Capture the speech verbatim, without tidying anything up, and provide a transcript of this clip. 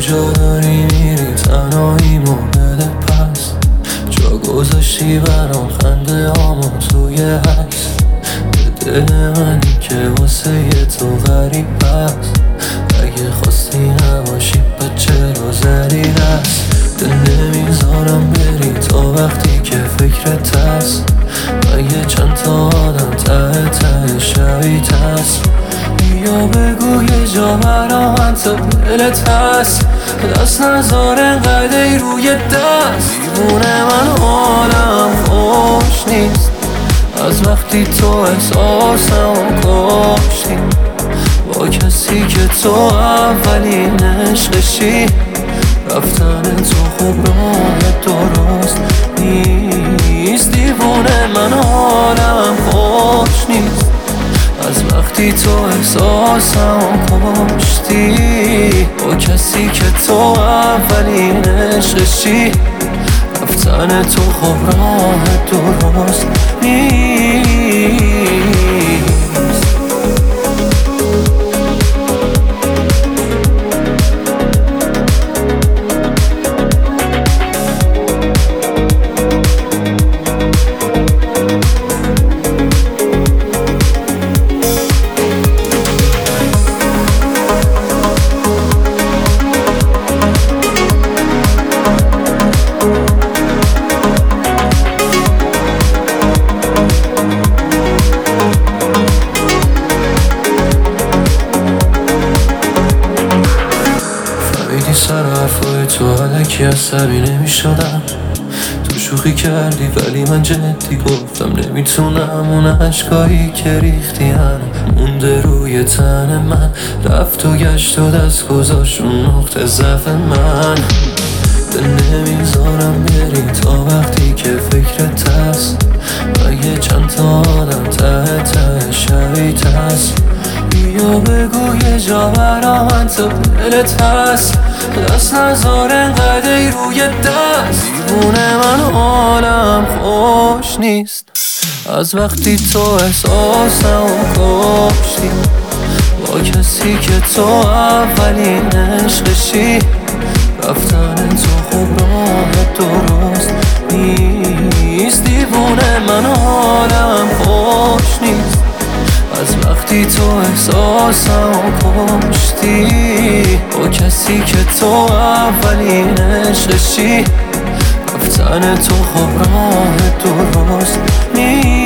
کجا داری میری تنهاییمو بده پس، جا گذاشتی برام خنده هامو توی عکس. به دل منی که واسه یه تو غریب هست، اگه خواستی نباشی پس چرا زدی دست؟ دل نمیذارم بری تا وقتی که فکرت هست، مگه چند تا آدم ته ته شبیت هست. بیا بگو یه جا برا من تا دلت هست، دست نذار انقدر روی دست. دیوونه من حالم خوش نیست از وقتی تو احساسم کشتی، با کسی که تو اولین عشقشی. رفتن تو خوب راه درست نیست، دیوونه من حالم خوش نیست از وقتی تو احساسم کشتی، با کسی که تو اولین عشقشی. رفتن تو خوب راه درست نیست. سر حرفای تو علکی عصبی نمی شدم، تو شوخی کردی ولی من جدی گفتم نمیتونم. اون عشقایی که ریختی هنو مونده روی تن من، رفت و گشت و دست گذاشت اون نقطه ضعف من. دل نمیذارم بری تا وقتی که فکرت هست، مگه چند تا آدم ته ته شبیت هست. بیا بگو یه جا برا من تا دلت هست، دست نذار انقدر روی دست. دیوونه من حالم خوش نیست از وقتی تو احساسم کشتی، با کسی که تو اولین عشقشی. رفتن تو خوب راه درست نیست، دیوونه من حالم خوش نیست از وقتی تو احساسم کشتی، با کسی که تو اولین عشقشی. رفتن تو خوب راه درست نیست.